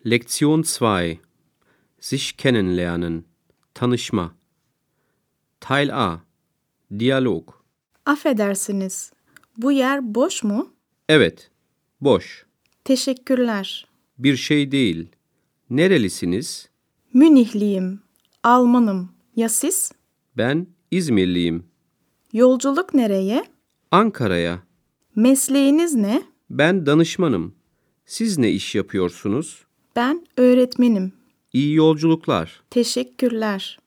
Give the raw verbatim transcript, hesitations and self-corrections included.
Lektion iki. Sich kennenlernen. Tanışma. Teil A. Diyalog. Affedersiniz, bu yer boş mu? Evet, boş. Teşekkürler. Bir şey değil. Nerelisiniz? Münihliyim, Almanım. Ya siz? Ben İzmirliyim. Yolculuk nereye? Ankara'ya. Mesleğiniz ne? Ben danışmanım. Siz ne iş yapıyorsunuz? Ben öğretmenim. İyi yolculuklar. Teşekkürler.